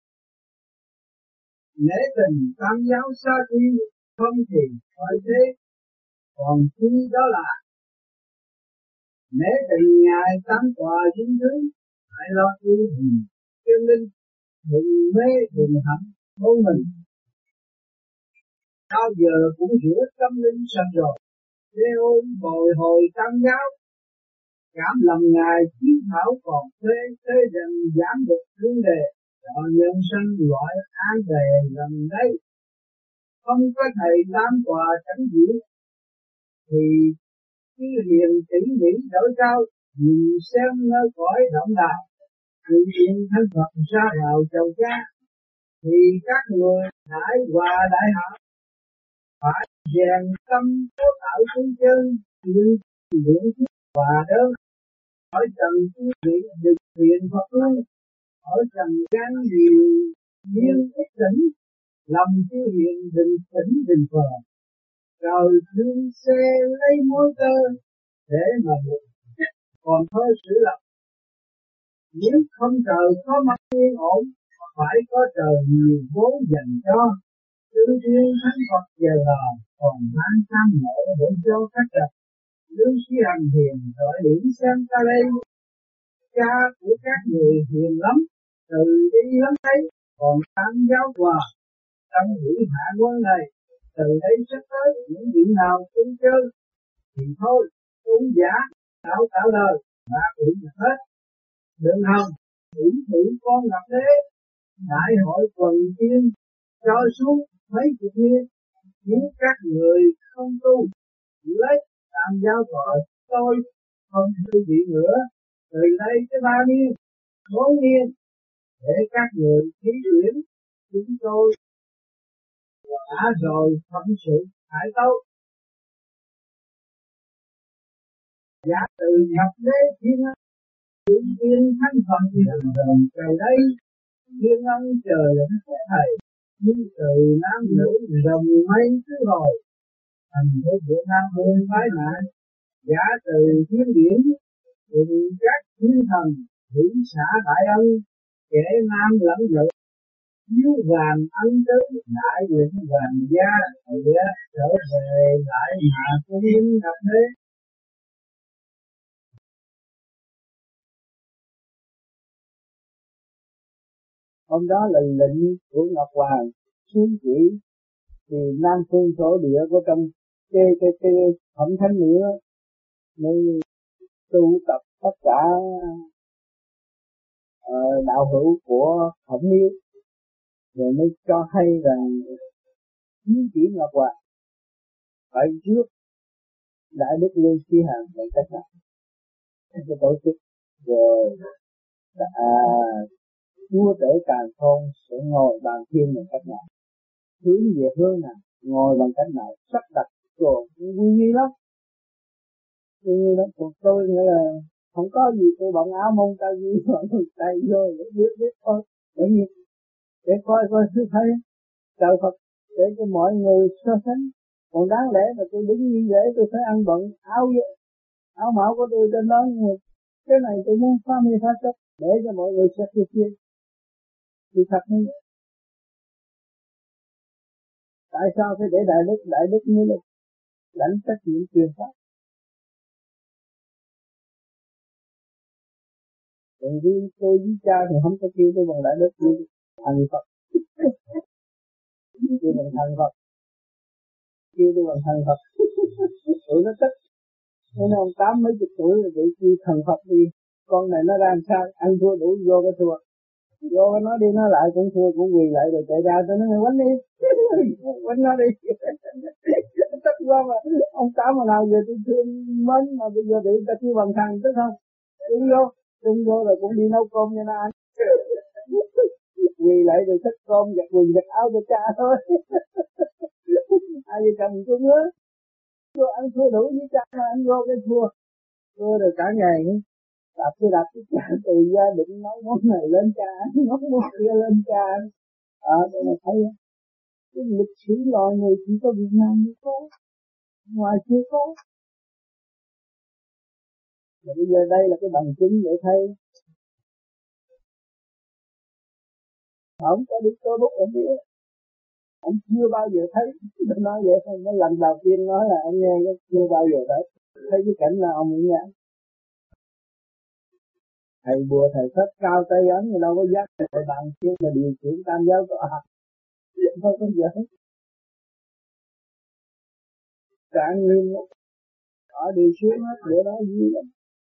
Nể tình tam giáo xa quy, không thì phải thế, còn chi đó là nể tình ngài tam tòa dính thứ, hãy lo tu hình chân linh, đừng mê đừng hạnh môn mình. Bao giờ cũng rửa tâm linh sạch rồi, để ôm bồi hồi tam giáo. Cảm lầm ngài chiến thảo còn thế, thế rằng giảm được vấn đề, cho nhân sinh loại an đề lần đây. Không có thầy tam tòa chẳng diễn, thì khi hiền tỉ mỉ đổi cao, nhìn xem nơi cõi động đạo, tự nhiên thanh Phật ra vào chầu cha, thì các người hãy hòa đại hạ, phải rèn tâm tốt ở chân chân như luyện hòa đơn. Hỏi trần tu viện được thiện Phật luôn, hỏi trần gian nhiều duyên ít tỉnh, lòng tiêu hiện định tỉnh định phờ. Trời thương xe lấy mối tơ để mà buồn, còn thôi sự lập. Nếu không trời có mặt yên ổn, phải có trời nhiều vốn dành cho. Tứ thiên thánh Phật giờ là còn mang tham nộ để cho các trật. Lương sĩ hành hiền gọi điểm xem ta đây. Cha của các người hiền lắm, từ đi lắm đấy, còn tham giáo hòa. Trong buổi hạ quân này, từ đây sắp tới những vị nào tu chơi, thì thôi, tu giả, tạo tạo lời, và ủy nhập hết. Đừng hòng, ủy thử con gặp thế, đại hội quần tiên, cho xuống mấy chục niên, nếu các người không tu, lấy làm giáo vợ tôi không thư vị nữa, từ đây tới ba niên, bốn niên, để các người thí luyện chúng tôi đã rồi phận sự hại tốt. Giả từ nhập đế thiên ân, tự nhiên thanh phật lần lần trời đây, thiên ân trời là các thầy, như từ nam nữ rồng mây cứ hồi, thành phố Việt Nam buôn bái nạn. Giả từ thiên điển, cùng các thiên thần, hỷ xã đại ân, kẻ nam lẫn nữ, chiếu vàng ân tứ, đại lĩnh vàng gia, địa trở về lại hạ cung gặp thế. Hôm đó là lệnh của Ngọc Hoàng xuống chỉ, thì Nam Phương Thổ Địa của trong cái cái cái phẩm thánh nữa mới tu tập tất cả uh, đạo hữu của Khổng Miếu, rồi mới cho hay rằng chiến chỉ Ngọc Hoàng phải trước Đại Đức Lương Sĩ Hằng bằng cách nào cái tổ chức, rồi à, chúa tể càn khôn sẽ ngồi bàn thiên bằng cách nào, hướng về hướng nào, ngồi bằng cách nào, sắp đặt rồi vui nghi lắm, vui nghi lắm. Còn tôi nghĩa là không có gì, tôi bận áo mông tay gì bận tay vô để biết biết thôi, để nhìn để coi coi thứ thấy trời Phật để cho mọi người so sánh. Còn đáng lẽ là tôi đứng như vậy tôi phải ăn bận áo áo mão của tôi trên đó, nhưng cái này tôi muốn phá mê phá chấp để cho mọi người xét kia kia thì thật như vậy. Tại sao phải để đại đức đại đức như là lãnh trách nhiệm truyền pháp? Còn vì tôi với cha thì không có kêu tôi bằng đại đức, kêu thành Phật, kêu bằng thành Phật, kêu tôi bằng thành Phật. Tụi nó tức, nên ông tám mấy chục tuổi rồi bị kêu thần Phật đi, con này nó ra làm sao, ăn thua đủ vô cái thua, vô nó đi nó lại cũng thua cũng quỳ lại rồi chạy ra tôi nói mày quánh đi, quánh nó đi, tức quá mà ông tám mà nào giờ tôi thương mến mà bây giờ để ta kêu bằng thằng tức không, đúng vô, đúng vô rồi cũng đi nấu cơm cho nó ăn, quỳ lại rồi xách cơm giặt quần giặt áo cho cha thôi, ai gì cần tôi nữa, vô ăn thua đủ với cha mà ăn vô cái thua, thua rồi cả ngày đạp tôi đạp cái cha từ gia định nấu món này lên cha, nấu món kia lên cha, à đây là thấy cái lịch sử loài người chỉ có Việt Nam mới có, ngoài chưa có. Và bây giờ đây là cái bằng chứng để thấy ông có đi cơ bút ở kia, ông chưa bao giờ thấy, tôi nói vậy thôi, nó lần đầu tiên nói là ông nghe chưa bao giờ thấy, thấy cái cảnh là ông ấy nha. Thầy bùa thầy phép cao tay ấn người đâu có dắt thầy bằng kia mà điều khiển tam giáo tọa, không có giỡn. Trạng nghiêm lắm, họ đi xuống hết, để đó vui lắm.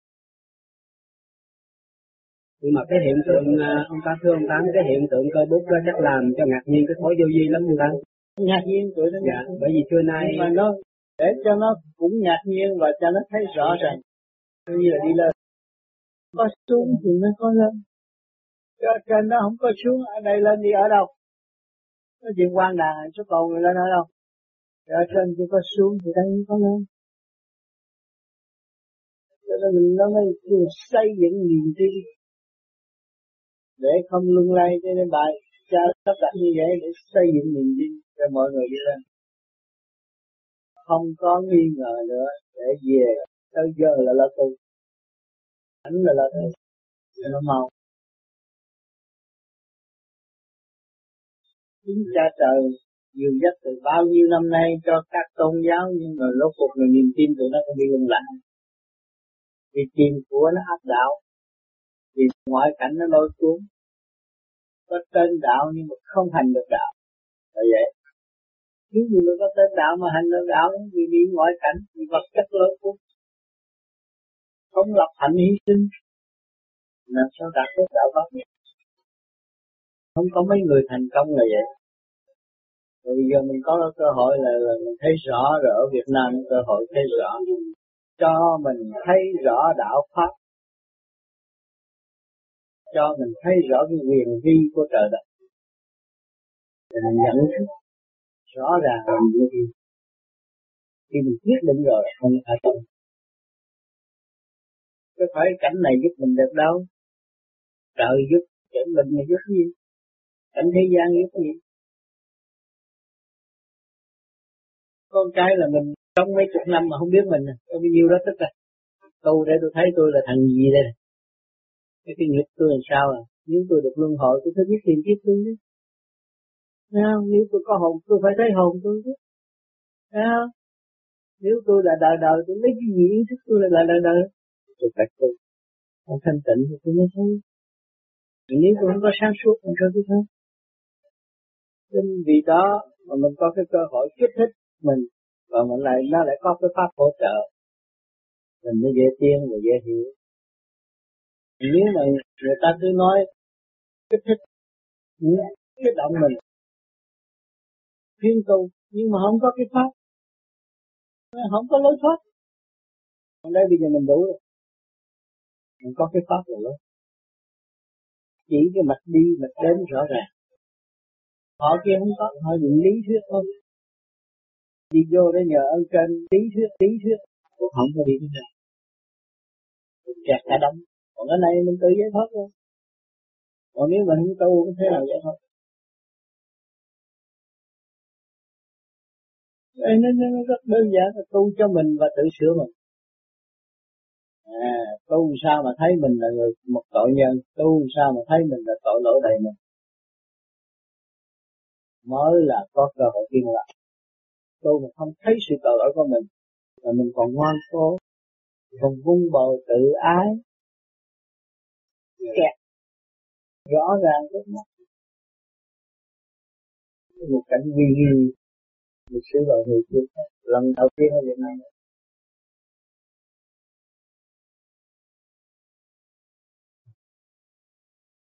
Nhưng mà cái hiện tượng, ông ta thưa ông Tám, cái hiện tượng cơ bút đó chắc làm cho ngạc nhiên cái khối vô vi lắm ông ta. Ngạc nhiên tụi nó. Dạ, bởi vì xưa nay... Nhưng mà nó, để cho nó cũng ngạc nhiên và cho nó thấy rõ ràng. Như là đi lên. Có xuống thì mới có lên. Cho trên đó không có xuống, ở đây lên đi ở đâu? Có chuyện quan đàn, số còn người lên ở đâu? Ở trên chỉ có xuống thì đây có lên. Cho nên mình nó mới xây dựng niềm tin để không lung lay. Cho nên bài cha sắp đặt như vậy để xây dựng niềm tin cho mọi người đi lên. Không có nghi ngờ nữa để về tới giờ là là tu, ảnh là là tu, cho nó mau. Chính cha trời dìu dắt từ bao nhiêu năm nay cho các tôn giáo, nhưng mà rốt cuộc là niềm tin tụi nó không bị lung lạc. Vì tiền của nó áp đạo, vì ngoại cảnh nó lôi cuốn. Có tên đạo nhưng mà không hành được đạo, là vậy. Nếu như có tên đạo mà hành được đạo vì bị ngoại cảnh, vì vật chất lôi cuốn, không lập hạnh hy sinh, làm sao đạt được đạo pháp? Không có mấy người thành công là vậy. Rồi bây giờ mình có cơ hội là, là mình thấy rõ rồi, ở Việt Nam cơ hội thấy rõ, cho mình thấy rõ đạo pháp, cho mình thấy rõ cái quyền vi của trời đất, để mình nhận thức rõ ràng là như thế. Khi mình quyết định rồi không phải không. Có phải cảnh này giúp mình được đâu, trời giúp, cảnh mình mà giúp gì, cảnh thế gian giúp gì. Con cái là mình trong mấy chục năm mà không biết mình, có bao nhiêu đó tức là tu để tôi thấy tôi là thằng gì đây. Cái kinh nghiệm tôi làm sao à? Nếu tôi được luân hồi tôi phải biết tìm kiếp tôi chứ. Sao? Nếu tôi có hồn tôi phải thấy hồn tôi chứ. Sao? Nếu tôi là đời đời tôi lấy cái gì ý thức tôi là đời đời đời. Tôi phải tu. Không thanh tịnh thì tôi mới thấy. Nếu tôi không có sáng suốt làm sao tôi thấy. Nên vì đó mà mình có cái cơ hội kích thích mình, và mình lại nó lại có cái pháp hỗ trợ, mình mới dễ tiên và dễ hiểu. Nếu mà người ta cứ nói kích thích, kích động mình, khuyên tu, nhưng mà không có cái pháp, không có lối thoát. Còn đây bây giờ mình đủ rồi, mình có cái pháp rồi, chỉ cái mặt đi, mặt đến rõ ràng. Họ kia không có, họ dùng lý thuyết thôi. Đi vô để nhờ ơn trên lý thuyết, lý thuyết, cũng không có đi thế nào. Kẹt cả đông, còn cái này mình tự giải thoát thôi. Còn nếu mình không tu cũng thế nào giải thoát. Nên nó rất đơn giản là tu cho mình và tự sửa mình. À, tu sao mà thấy mình là người một tội nhân, tu sao mà thấy mình là tội lỗi đầy mình, mới là có cơ hội tiên lạc. Tu mà không thấy sự tội lỗi của mình, mà mình còn ngoan cố, còn vun bồi tự ái, kẹt rõ ràng trước mắt. Một cảnh vi nghi lịch sử vào người chưa lần đầu tiên ở Việt Nam.